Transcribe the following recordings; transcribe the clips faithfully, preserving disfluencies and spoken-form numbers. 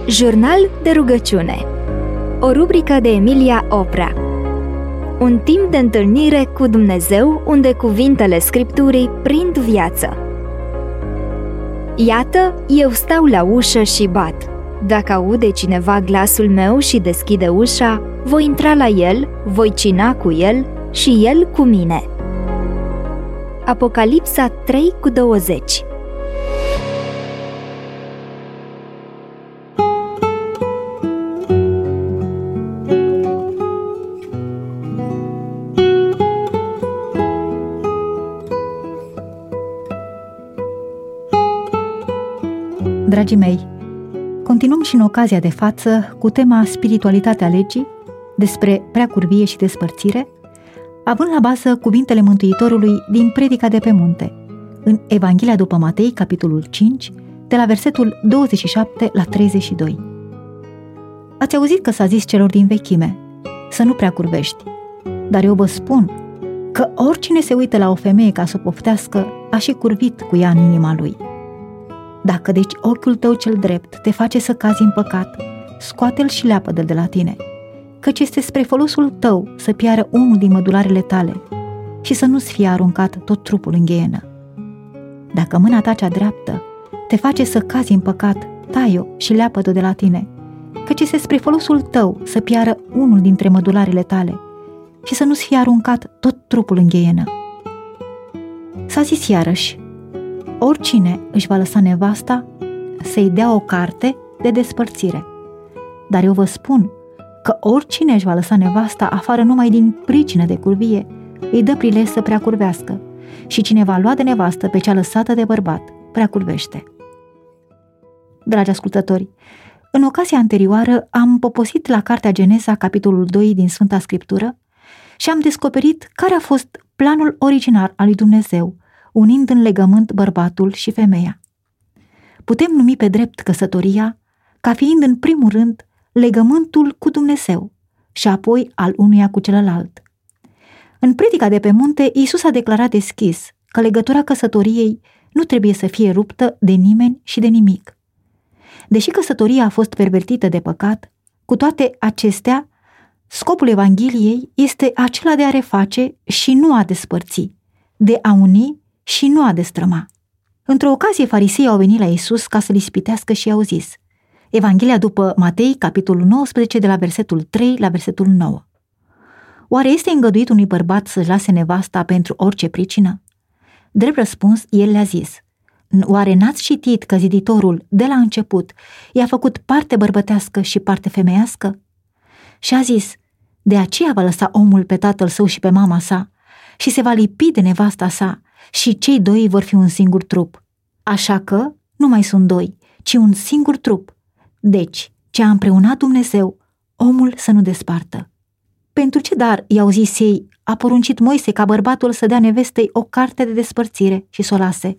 Jurnal de rugăciune. O rubrică de Emilia Oprea. Un timp de întâlnire cu Dumnezeu unde cuvintele Scripturii prind viață. Iată, eu stau la ușă și bat. Dacă aude cineva glasul meu și deschide ușa, voi intra la el, voi cina cu el și el cu mine. Apocalipsa trei cu douăzeci. Dragii mei, continuăm și în ocazia de față cu tema Spiritualitatea legii, despre preacurvie și despărțire, având la bază cuvintele Mântuitorului din Predica de pe munte, în Evanghelia după Matei, capitolul cinci, de la versetul douăzeci și șapte la treizeci și doi. Ați auzit că s-a zis celor din vechime, să nu preacurvești, dar eu vă spun că oricine se uită la o femeie ca să o poftească, a și curvit cu ea în inima lui. Dacă deci ochiul tău cel drept te face să cazi în păcat, scoate-l și leapă-l de la tine, căci este spre folosul tău să piară unul din mădularele tale și să nu-ți fie aruncat tot trupul în ghienă. Dacă mâna ta cea dreaptă te face să cazi în păcat, tai-o și leapă-o de la tine, căci este spre folosul tău să piară unul dintre mădularele tale și să nu-ți fie aruncat tot trupul în ghienă. S-a zis iarăși, oricine își va lăsa nevasta, să-i dea o carte de despărțire. Dar eu vă spun că oricine își va lăsa nevasta afară numai din pricină de curvie, îi dă prilej să preacurvească, și cine va lua de nevastă pe cea lăsată de bărbat, preacurvește. Dragi ascultători, în ocazia anterioară am poposit la Cartea Geneza, capitolul doi din Sfânta Scriptură, și am descoperit care a fost planul originar al lui Dumnezeu, unind în legământ bărbatul și femeia. Putem numi pe drept căsătoria ca fiind în primul rând legământul cu Dumnezeu și apoi al unuia cu celălalt. În Predica de pe munte, Iisus a declarat deschis că legătura căsătoriei nu trebuie să fie ruptă de nimeni și de nimic. Deși căsătoria a fost pervertită de păcat, cu toate acestea, scopul Evangheliei este acela de a reface și nu a despărți, de a uni și nu a destrăma. Într-o ocazie, fariseii au venit la Iisus ca să-l ispitească și i-au zis. Evanghelia după Matei, capitolul nouăsprezece, de la versetul trei la versetul nouă. Oare este îngăduit unui bărbat să-și lase nevasta pentru orice pricină? Drept răspuns, el le-a zis, oare n-ați citit că ziditorul, de la început, i-a făcut parte bărbătească și parte femeiască? Și a zis, de aceea va lăsa omul pe tatăl său și pe mama sa și se va lipi de nevasta sa, și cei doi vor fi un singur trup. Așa că nu mai sunt doi, ci un singur trup. Deci, ce a împreunat Dumnezeu, omul să nu despartă. Pentru ce dar, i-au zis ei, a poruncit Moise ca bărbatul să dea nevestei o carte de despărțire și să o lase?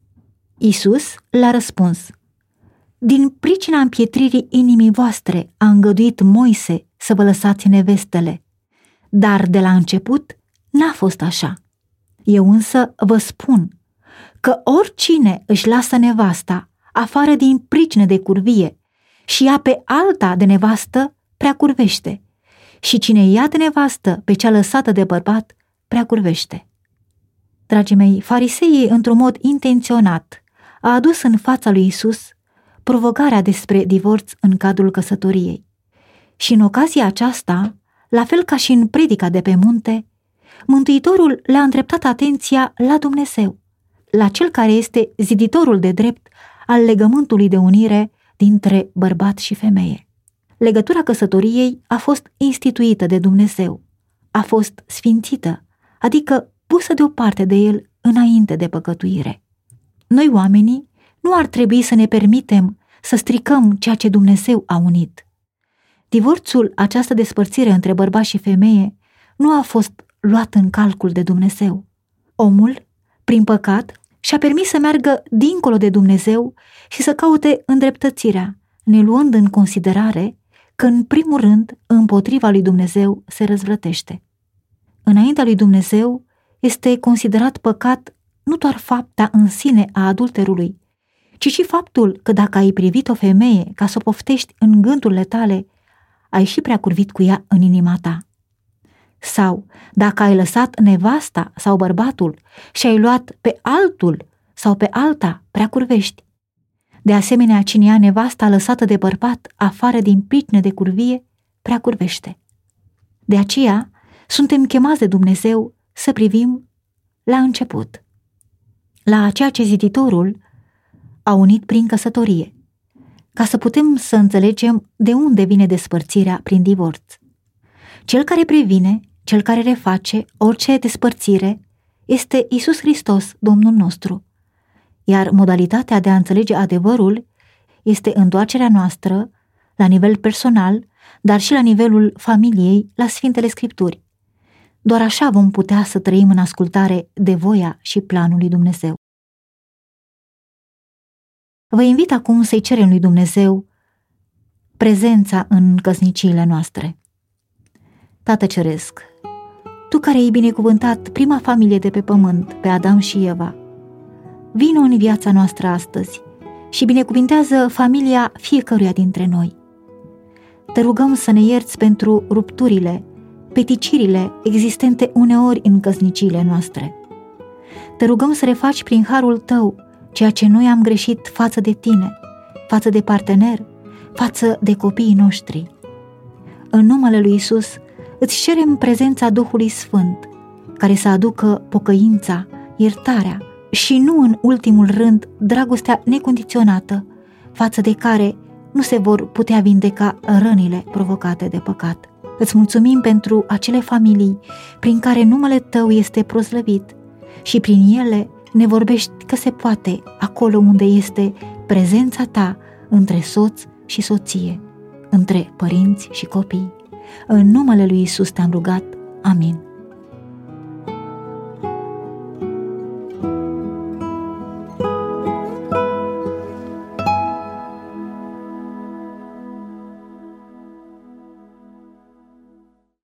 Iisus le-a răspuns, din pricina împietririi inimii voastre a îngăduit Moise să vă lăsați nevestele, dar de la început n-a fost așa. Eu însă vă spun că oricine își lasă nevasta afară din pricină de curvie și ia pe alta de nevastă, preacurvește, și cine ia de nevastă pe cea lăsată de bărbat, preacurvește. Dragii mei, fariseii, într-un mod intenționat, a adus în fața lui Iisus provocarea despre divorț în cadrul căsătoriei. Și în ocazia aceasta, la fel ca și în Predica de pe munte, Mântuitorul le-a îndreptat atenția la Dumnezeu, la Cel care este ziditorul de drept al legământului de unire dintre bărbat și femeie. Legătura căsătoriei a fost instituită de Dumnezeu, a fost sfințită, adică pusă deoparte de El înainte de păcătuire. Noi, oamenii, nu ar trebui să ne permitem să stricăm ceea ce Dumnezeu a unit. Divorțul, această despărțire între bărbat și femeie, nu a fost luat în calcul de Dumnezeu. Omul, prin păcat, și-a permis să meargă dincolo de Dumnezeu și să caute îndreptățirea, ne luând în considerare că, în primul rând, împotriva lui Dumnezeu se răzvrătește. Înaintea lui Dumnezeu este considerat păcat nu doar fapta în sine a adulterului, ci și faptul că dacă ai privit o femeie ca să o poftești în gândurile tale, ai și preacurvit cu ea în inima ta. Sau dacă ai lăsat nevasta sau bărbatul și ai luat pe altul sau pe alta, preacurvești. De asemenea, cine ia nevasta lăsată de bărbat afară din pricină de curvie, preacurvește. De aceea, suntem chemați de Dumnezeu să privim la început, la ceea ce ziditorul a unit prin căsătorie, ca să putem să înțelegem de unde vine despărțirea prin divorț. Cel care previne, cel care reface orice despărțire este Iisus Hristos, Domnul nostru, iar modalitatea de a înțelege adevărul este întoarcerea noastră la nivel personal, dar și la nivelul familiei, la Sfintele Scripturi. Doar așa vom putea să trăim în ascultare de voia și planul lui Dumnezeu. Vă invit acum să-i cerem lui Dumnezeu prezența în căsniciile noastre. Tată Ceresc, Tu care ai binecuvântat prima familie de pe pământ, pe Adam și Eva, vino în viața noastră astăzi și binecuvintează familia fiecăruia dintre noi. Te rugăm să ne ierți pentru rupturile, peticirile existente uneori în căsniciile noastre. Te rugăm să refaci prin harul Tău ceea ce noi am greșit față de Tine, față de partener, față de copiii noștri. În numele lui Iisus îți cerem prezența Duhului Sfânt, care să aducă pocăința, iertarea și nu în ultimul rând dragostea necondiționată, față de care nu se vor putea vindeca rănile provocate de păcat. Îți mulțumim pentru acele familii prin care numele Tău este proslăvit și prin ele ne vorbești că se poate acolo unde este prezența Ta între soț și soție, între părinți și copii. În numele lui Iisus te-am rugat. Amin.